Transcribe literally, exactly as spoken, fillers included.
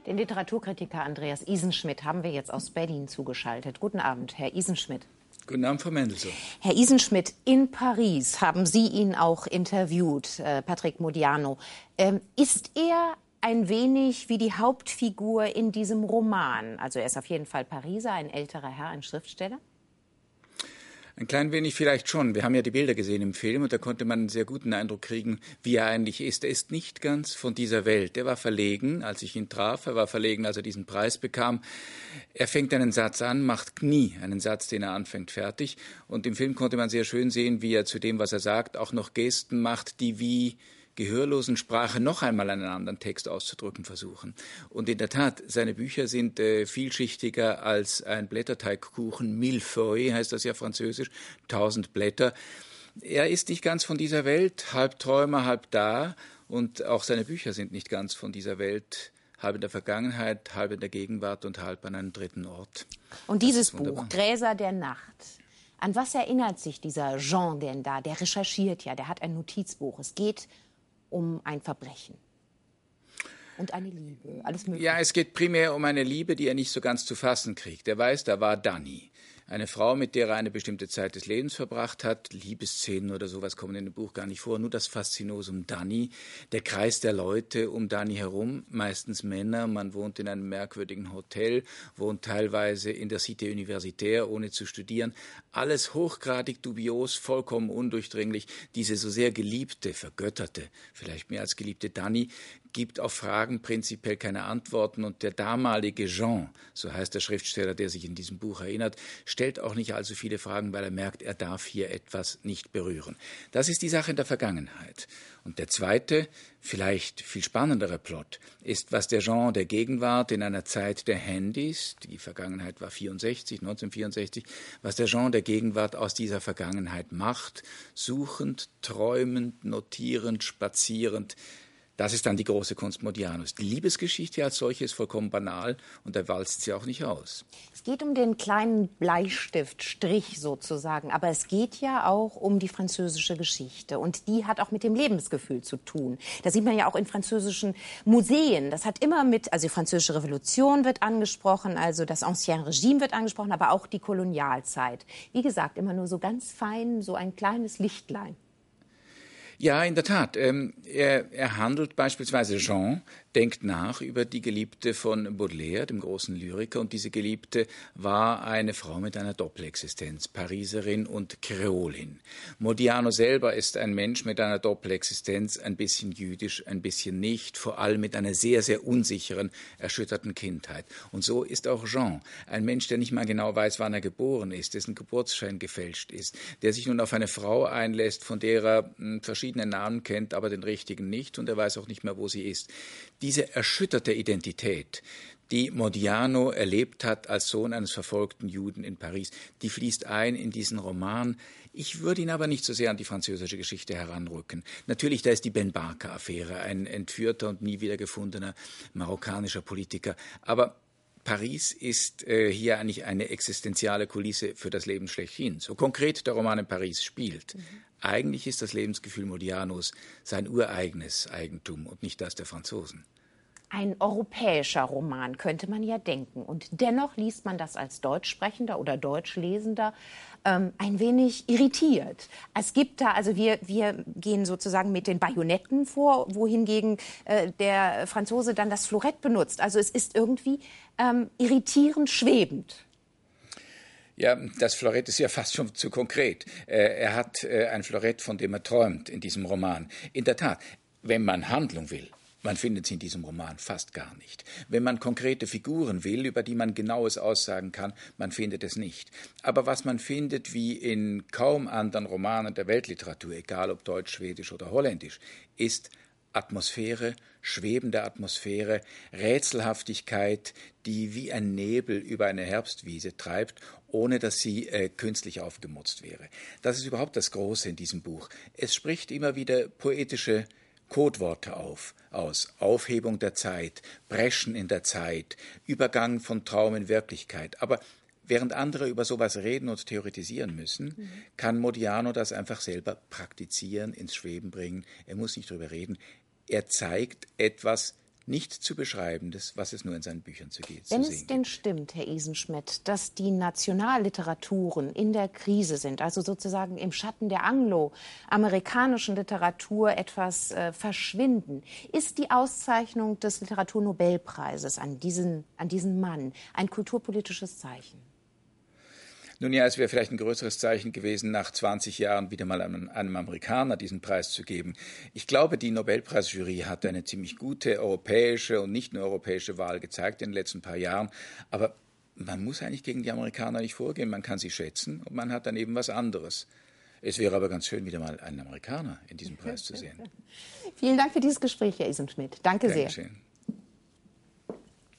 Den Literaturkritiker Andreas Isenschmidt haben wir jetzt aus Berlin zugeschaltet. Guten Abend, Herr Isenschmidt. Guten Abend, Frau Mendelssohn. Herr Isenschmidt, in Paris haben Sie ihn auch interviewt, äh, Patrick Modiano. Ähm, ist er ein wenig wie die Hauptfigur in diesem Roman? Also er ist auf jeden Fall Pariser, ein älterer Herr, ein Schriftsteller? Ein klein wenig vielleicht schon. Wir haben ja die Bilder gesehen im Film und da konnte man einen sehr guten Eindruck kriegen, wie er eigentlich ist. Er ist nicht ganz von dieser Welt. Er war verlegen, als ich ihn traf. Er war verlegen, als er diesen Preis bekam. Er fängt einen Satz an, macht nie einen Satz, den er anfängt, fertig. Und im Film konnte man sehr schön sehen, wie er zu dem, was er sagt, auch noch Gesten macht, die wie gehörlosen Sprache noch einmal einen anderen Text auszudrücken versuchen. Und in der Tat, seine Bücher sind äh, vielschichtiger als ein Blätterteigkuchen. Millefeuille heißt das ja französisch, tausend Blätter. Er ist nicht ganz von dieser Welt, halb Träumer, halb da. Und auch seine Bücher sind nicht ganz von dieser Welt, halb in der Vergangenheit, halb in der Gegenwart und halb an einem dritten Ort. Und dieses Buch, Gräser der Nacht, an was erinnert sich dieser Jean Denda? Der recherchiert ja, der hat ein Notizbuch. Es geht um ein Verbrechen und eine Liebe, alles Mögliche. Ja, es geht primär um eine Liebe, die er nicht so ganz zu fassen kriegt. Er weiß, da war Dani, eine Frau, mit der er eine bestimmte Zeit des Lebens verbracht hat. Liebesszenen oder sowas kommen in dem Buch gar nicht vor. Nur das Faszinosum Dani, der Kreis der Leute um Dani herum, meistens Männer. Man wohnt in einem merkwürdigen Hotel, wohnt teilweise in der Cité universitaire, ohne zu studieren. Alles hochgradig dubios, vollkommen undurchdringlich. Diese so sehr geliebte, vergötterte, vielleicht mehr als geliebte Dani, gibt auf Fragen prinzipiell keine Antworten. Und der damalige Jean, so heißt der Schriftsteller, der sich in diesem Buch erinnert, stellt auch nicht allzu viele Fragen, weil er merkt, er darf hier etwas nicht berühren. Das ist die Sache in der Vergangenheit. Und der zweite, vielleicht viel spannendere Plot ist, was der Jean der Gegenwart in einer Zeit der Handys, die Vergangenheit war vierundsechzig, neunzehnhundertvierundsechzig, was der Jean der Gegenwart aus dieser Vergangenheit macht, suchend, träumend, notierend, spazierend. Das ist dann die große Kunst Modianos. Die Liebesgeschichte als solche ist vollkommen banal und er walzt sie auch nicht aus. Es geht um den kleinen Bleistiftstrich sozusagen, aber es geht ja auch um die französische Geschichte und die hat auch mit dem Lebensgefühl zu tun. Das sieht man ja auch in französischen Museen. Das hat immer mit, also die französische Revolution wird angesprochen, also das Ancien Regime wird angesprochen, aber auch die Kolonialzeit. Wie gesagt, immer nur so ganz fein, so ein kleines Lichtlein. Ja, in der Tat. Ähm, er, er handelt beispielsweise, Jean denkt nach über die Geliebte von Baudelaire, dem großen Lyriker. Und diese Geliebte war eine Frau mit einer Doppelexistenz, Pariserin und Kreolin. Modiano selber ist ein Mensch mit einer Doppelexistenz, ein bisschen jüdisch, ein bisschen nicht, vor allem mit einer sehr, sehr unsicheren, erschütterten Kindheit. Und so ist auch Jean, ein Mensch, der nicht mal genau weiß, wann er geboren ist, dessen Geburtsschein gefälscht ist, der sich nun auf eine Frau einlässt, von der er mh, verschiedene Namen kennt, aber den richtigen nicht, und er weiß auch nicht mehr, wo sie ist. Diese erschütterte Identität, die Modiano erlebt hat als Sohn eines verfolgten Juden in Paris, die fließt ein in diesen Roman. Ich würde ihn aber nicht so sehr an die französische Geschichte heranrücken. Natürlich, da ist die Ben Barka-Affäre, ein entführter und nie wiedergefundener marokkanischer Politiker. Aber Paris ist äh, hier eigentlich eine existenziale Kulisse für das Leben schlechthin. So konkret der Roman in Paris spielt. Mhm. Eigentlich ist das Lebensgefühl Modianos sein ureigenes Eigentum und nicht das der Franzosen. Ein europäischer Roman, könnte man ja denken. Und dennoch liest man das als Deutschsprechender oder Deutschlesender ähm, ein wenig irritiert. Es gibt da, also wir, wir gehen sozusagen mit den Bajonetten vor, wohingegen äh, der Franzose dann das Florett benutzt. Also es ist irgendwie ähm, irritierend schwebend. Ja, das Florett ist ja fast schon zu konkret. Äh, er hat äh, ein Florett, von dem er träumt in diesem Roman. In der Tat, wenn man Handlung will, man findet sie in diesem Roman fast gar nicht. Wenn man konkrete Figuren will, über die man Genaues aussagen kann, man findet es nicht. Aber was man findet, wie in kaum anderen Romanen der Weltliteratur, egal ob deutsch, schwedisch oder holländisch, ist Atmosphäre, schwebende Atmosphäre, Rätselhaftigkeit, die wie ein Nebel über eine Herbstwiese treibt, ohne dass sie äh, künstlich aufgemutzt wäre. Das ist überhaupt das Große in diesem Buch. Es spricht immer wieder poetische Codeworte auf, aus. Aufhebung der Zeit, Breschen in der Zeit, Übergang von Traum in Wirklichkeit. Aber während andere über sowas reden und theoretisieren müssen, mhm. kann Modiano das einfach selber praktizieren, ins Schweben bringen. Er muss nicht drüber reden. Er zeigt etwas nicht zu beschreiben, das, was es nur in seinen Büchern zu, geht, Wenn zu sehen es denn gibt. stimmt, Herr Isenschmidt, dass die Nationalliteraturen in der Krise sind, also sozusagen im Schatten der angloamerikanischen Literatur etwas äh, verschwinden, ist die Auszeichnung des Literaturnobelpreises an diesen, an diesen Mann ein kulturpolitisches Zeichen? Nun ja, es wäre vielleicht ein größeres Zeichen gewesen, nach zwanzig Jahren wieder mal einem, einem Amerikaner diesen Preis zu geben. Ich glaube, die Nobelpreisjury hat eine ziemlich gute europäische und nicht nur europäische Wahl gezeigt in den letzten paar Jahren. Aber man muss eigentlich gegen die Amerikaner nicht vorgehen. Man kann sie schätzen und man hat dann eben was anderes. Es wäre aber ganz schön, wieder mal einen Amerikaner in diesem Preis zu sehen. Vielen Dank für dieses Gespräch, Herr Isenschmidt. Danke sehr. Dankeschön.